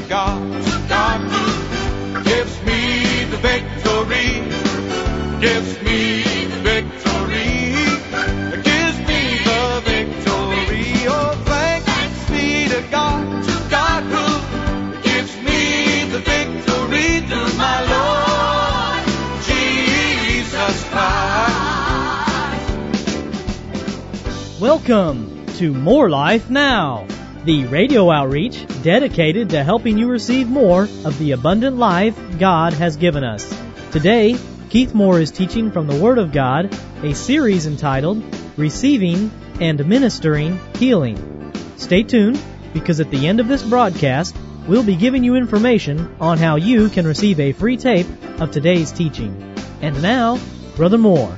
God who gives me the victory, gives me the victory, gives me the victory. Oh, thanks be to God who gives me the victory through my Lord Jesus Christ. Welcome to More Life Now, the radio outreach dedicated to helping you receive more of the abundant life God has given us. Today, Keith Moore is teaching from the Word of God, a series entitled Receiving and Ministering Healing. Stay tuned, because at the end of this broadcast, we'll be giving you information on how you can receive a free tape of today's teaching. And now, Brother Moore.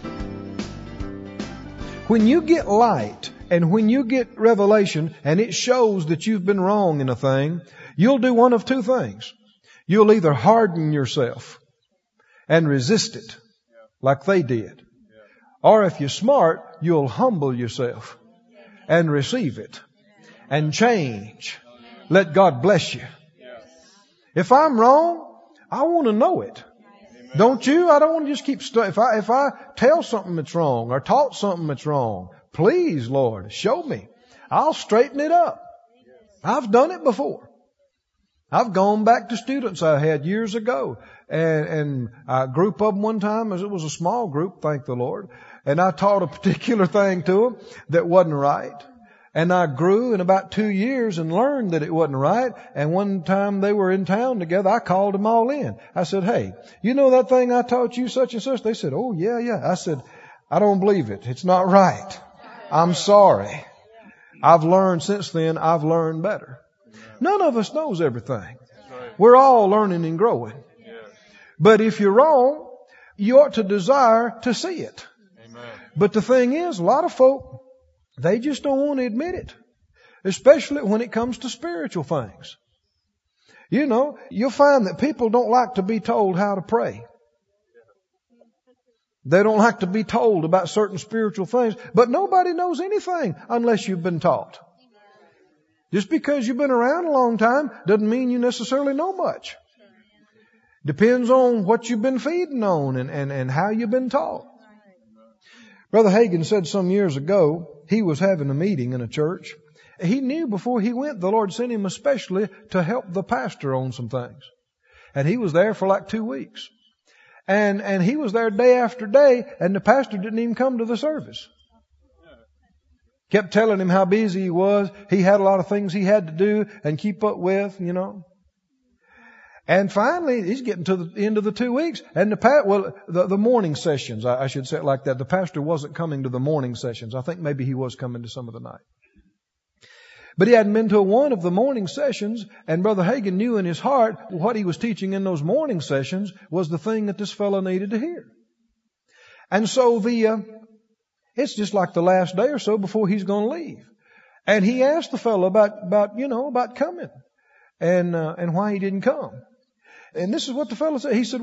When you get light and when you get revelation and it shows that you've been wrong in a thing, you'll do one of two things. You'll either harden yourself and resist it like they did. Or if you're smart, you'll humble yourself and receive it and change. Let God bless you. If I'm wrong, I want to know it. Don't you? I don't want to just keep if I tell something that's wrong or taught something that's wrong, please, Lord, show me. I'll straighten it up. I've done it before. I've gone back to students I had years ago, and a group of them one time, as it was a small group, thank the Lord, and I taught a particular thing to them that wasn't right. And I grew in about 2 years and learned that it wasn't right. And one time they were in town together, I called them all in. I said, hey, you know that thing I taught you such and such? They said, oh, yeah. I said, I don't believe it. It's not right. I'm sorry. I've learned since then, I've learned better. None of us knows everything. We're all learning and growing. But if you're wrong, you ought to desire to see it. But the thing is, a lot of folk, they just don't want to admit it, especially when it comes to spiritual things. You know, you'll find that people don't like to be told how to pray. They don't like to be told about certain spiritual things, but nobody knows anything unless you've been taught. Just because you've been around a long time doesn't mean you necessarily know much. Depends on what you've been feeding on and how you've been taught. Brother Hagin said some years ago, he was having a meeting in a church. He knew before he went, the Lord sent him especially to help the pastor on some things. And he was there for like 2 weeks. And he was there day after day, and the pastor didn't even come to the service. Kept telling him how busy he was. He had a lot of things he had to do and keep up with, you know. And finally, he's getting to the end of the 2 weeks. And the morning sessions, I should say it like that. The pastor wasn't coming to the morning sessions. I think maybe he was coming to some of the night. But he hadn't been to one of the morning sessions. And Brother Hagin knew in his heart what he was teaching in those morning sessions was the thing that this fellow needed to hear. And so it's just like the last day or so before he's going to leave. And he asked the fellow about coming and why he didn't come. And this is what the fellow said. He said,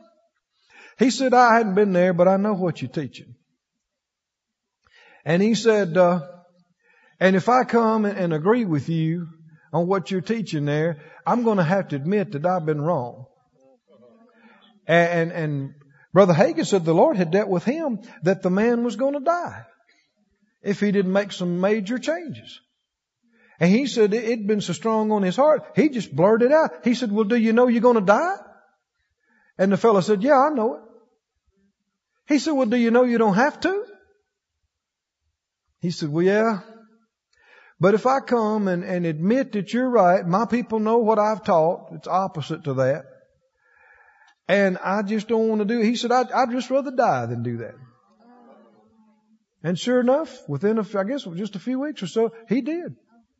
I hadn't been there, but I know what you're teaching. And he said, and if I come and agree with you on what you're teaching there, I'm going to have to admit that I've been wrong. And Brother Hagin said the Lord had dealt with him that the man was going to die if he didn't make some major changes. And he said it'd been so strong on his heart, he just blurted out. He said, well, do you know you're going to die? And the fellow said, yeah, I know it. He said, well, do you know you don't have to? He said, well, yeah. But if I come and admit that you're right, my people know what I've taught. It's opposite to that. And I just don't want to do it. He said, I'd just rather die than do that. And sure enough, within just a few weeks or so, he did.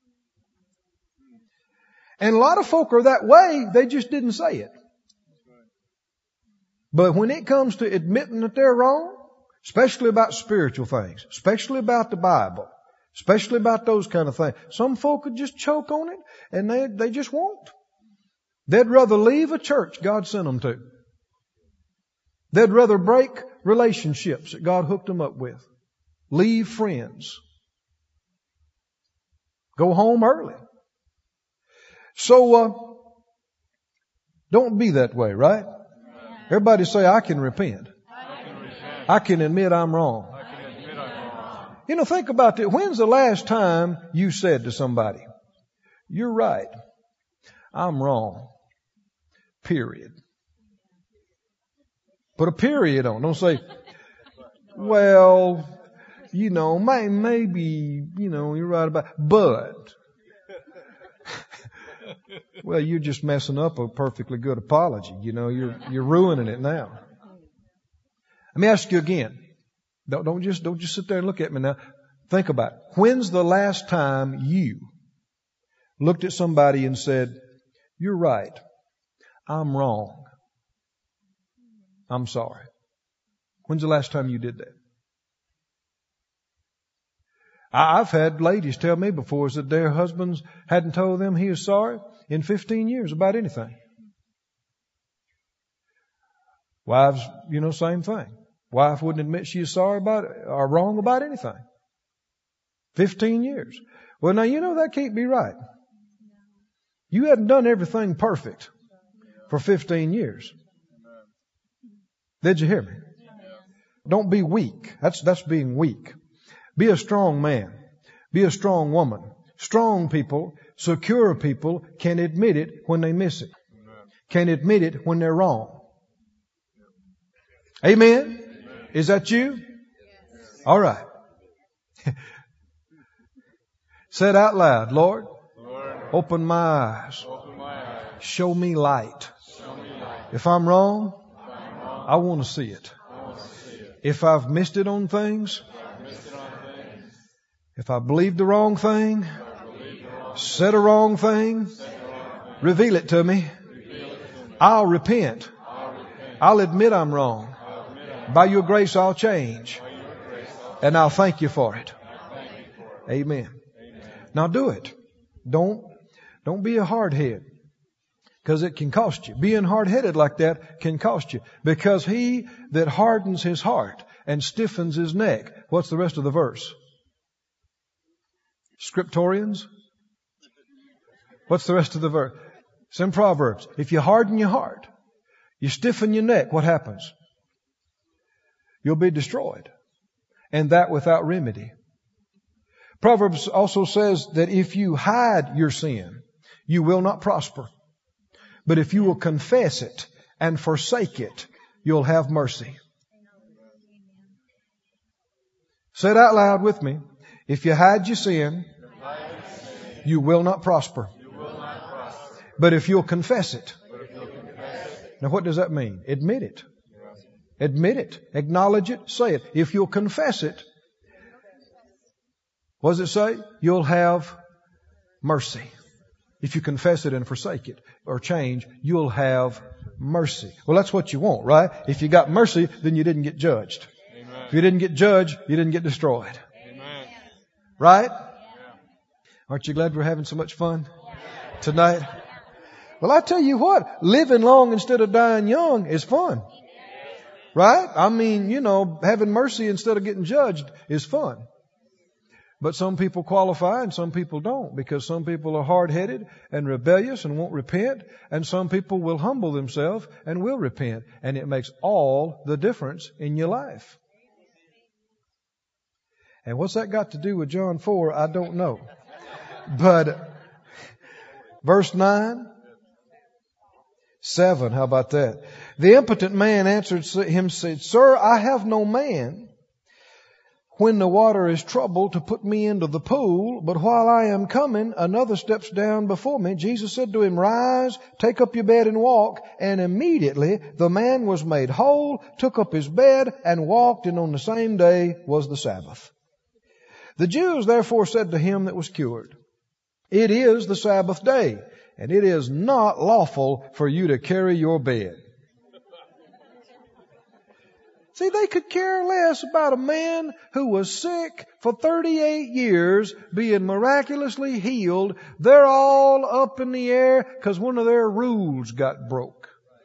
And a lot of folk are that way, they just didn't say it. But when it comes to admitting that they're wrong, especially about spiritual things, especially about the Bible, especially about those kind of things, some folk could just choke on it and they just won't. They'd rather leave a church God sent them to. They'd rather break relationships that God hooked them up with. Leave friends. Go home early. So Don't be that way, right? Everybody say, I can repent. I can admit I'm wrong. You know, think about that. When's the last time you said to somebody, you're right, I'm wrong, period? Put a period on. Don't say, well, you know, maybe, you know, you're right about, but. Well, you're just messing up a perfectly good apology. You know, you're ruining it now. Let me ask you again. Don't just sit there and look at me now. Think about it. When's the last time you looked at somebody and said, you're right, I'm wrong, I'm sorry? When's the last time you did that? I've had ladies tell me before that their husbands hadn't told them he was sorry in 15 years about anything. Wives, you know, same thing. Wife wouldn't admit she is sorry about it or wrong about anything. 15 years. Well, now, you know that can't be right. You hadn't done everything perfect for 15 years. Did you hear me? Don't be weak. That's being weak. Be a strong man. Be a strong woman. Strong people, secure people can admit it when they miss it. Can admit it when they're wrong. Amen? Is that you? All right. Say it out loud. Lord, open my eyes. Show me light. If I'm wrong, I want to see it. If I've missed it on things, if I believed the wrong thing, said a wrong thing, reveal it to me. I'll repent. I'll admit I'm wrong. By your grace, I'll change. And I'll thank you for it. Amen. Now do it. Don't be a hardhead. Because it can cost you. Being hard-headed like that can cost you. Because he that hardens his heart and stiffens his neck. What's the rest of the verse? Scriptorians? What's the rest of the verse? It's in Proverbs. If you harden your heart, you stiffen your neck, what happens? You'll be destroyed. And that without remedy. Proverbs also says that if you hide your sin, you will not prosper. But if you will confess it and forsake it, you'll have mercy. Say it out loud with me. If you hide your sin, you will not prosper. But if you'll confess it. Now what does that mean? Admit it. Admit it. Acknowledge it. Say it. If you'll confess it, what does it say? You'll have mercy. If you confess it and forsake it or change, you'll have mercy. Well, that's what you want, right? If you got mercy, then you didn't get judged. Amen. If you didn't get judged, you didn't get destroyed. Amen. Right? Yeah. Aren't you glad we're having so much fun tonight? Well, I tell you what, living long instead of dying young is fun. Right? I mean, you know, having mercy instead of getting judged is fun. But some people qualify and some people don't, because some people are hard-headed and rebellious and won't repent, and some people will humble themselves and will repent, and it makes all the difference in your life. And what's that got to do with John 4? I don't know. But verse 9, 7, how about that? The impotent man answered him, said, Sir, I have no man when the water is troubled to put me into the pool, but while I am coming, another steps down before me. Jesus said to him, Rise, take up your bed and walk. And immediately the man was made whole, took up his bed and walked, and on the same day was the Sabbath. The Jews therefore said to him that was cured, It is the Sabbath day, and it is not lawful for you to carry your bed. See, they could care less about a man who was sick for 38 years being miraculously healed. They're all up in the air because one of their rules got broke.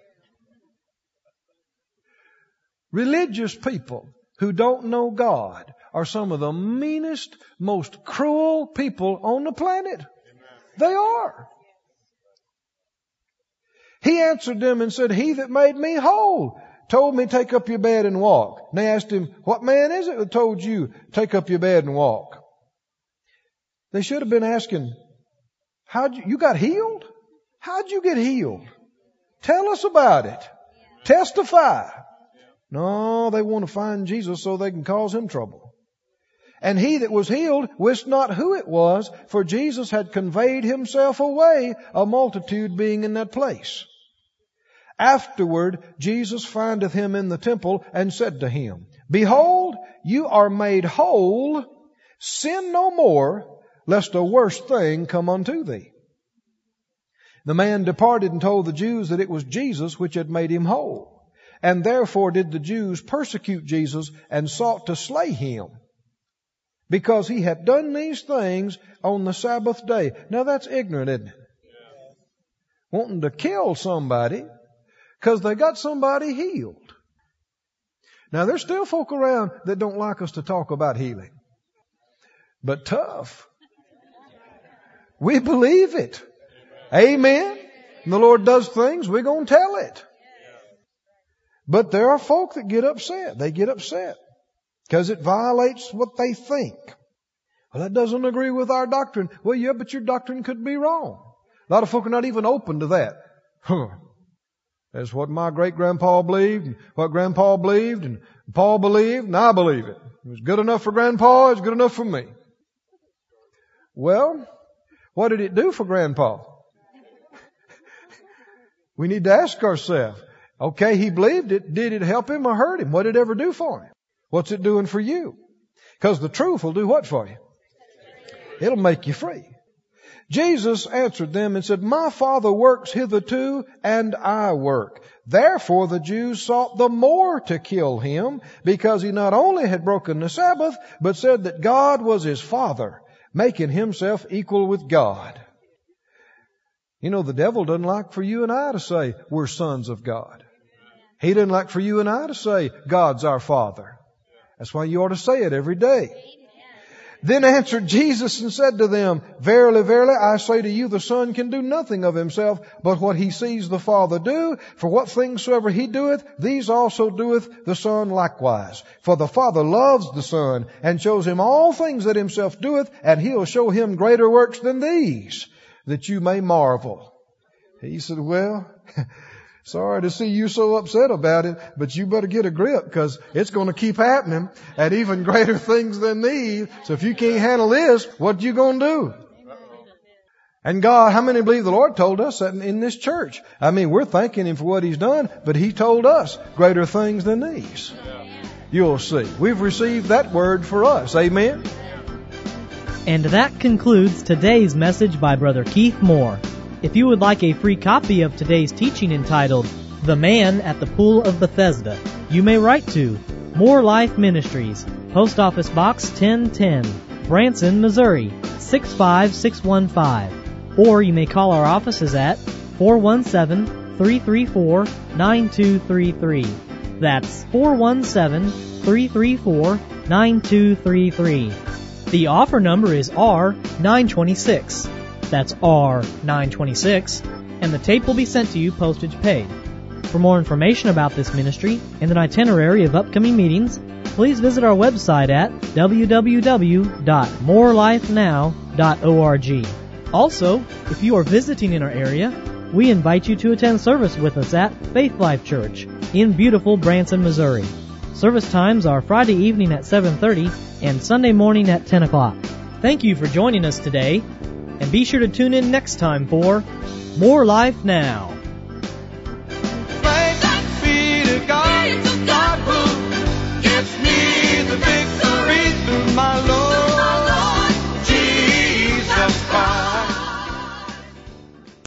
Religious people who don't know God are some of the meanest, most cruel people on the planet. They are. He answered them and said, He that made me whole told me, take up your bed and walk. And they asked him, what man is it that told you, take up your bed and walk? They should have been asking, you got healed? How'd you get healed? Tell us about it. Testify. No, they want to find Jesus so they can cause him trouble. And he that was healed wist not who it was, for Jesus had conveyed himself away, a multitude being in that place. Afterward, Jesus findeth him in the temple and said to him, Behold, you are made whole. Sin no more, lest a worse thing come unto thee. The man departed and told the Jews that it was Jesus which had made him whole. And therefore did the Jews persecute Jesus and sought to slay him, because he had done these things on the Sabbath day. Now that's ignorant, isn't it? Wanting to kill somebody because they got somebody healed. Now there's still folk around that don't like us to talk about healing. But tough. We believe it. Amen. And the Lord does things, we're going to tell it. But there are folk that get upset. They get upset because it violates what they think. Well, that doesn't agree with our doctrine. Well, yeah, but your doctrine could be wrong. A lot of folk are not even open to that. That's what my great-grandpa believed, and what Grandpa believed, and Paul believed, and I believe it. It was good enough for Grandpa, it's good enough for me. Well, what did it do for Grandpa? We need to ask ourselves, okay, he believed it. Did it help him or hurt him? What did it ever do for him? What's it doing for you? Because the truth will do what for you? It'll make you free. Jesus answered them and said, My Father works hitherto, and I work. Therefore the Jews sought the more to kill him, because he not only had broken the Sabbath, but said that God was his Father, making himself equal with God. You know, the devil doesn't like for you and I to say we're sons of God. He doesn't like for you and I to say God's our Father. That's why you ought to say it every day. Then answered Jesus and said to them, Verily, verily, I say to you, the Son can do nothing of himself, but what he sees the Father do. For what things soever he doeth, these also doeth the Son likewise. For the Father loves the Son, and shows him all things that himself doeth, and he'll show him greater works than these, that you may marvel. He said, well, sorry to see you so upset about it, but you better get a grip, because it's going to keep happening at even greater things than these. So if you can't handle this, what you going to do? And God, how many believe the Lord told us that in this church? I mean, we're thanking him for what he's done, but he told us greater things than these. You'll see. We've received that word for us. Amen. And that concludes today's message by Brother Keith Moore. If you would like a free copy of today's teaching entitled, The Man at the Pool of Bethesda, you may write to More Life Ministries, Post Office Box 1010, Branson, Missouri, 65615. Or you may call our offices at 417-334-9233. That's 417-334-9233. The offer number is R926. That's R926, and the tape will be sent to you postage paid. For more information about this ministry and an itinerary of upcoming meetings, please visit our website at www.morelifenow.org. Also, if you are visiting in our area, we invite you to attend service with us at Faith Life Church in beautiful Branson, Missouri. Service times are Friday evening at 7:30 and Sunday morning at 10 o'clock. Thank you for joining us today. And be sure to tune in next time for More Life Now.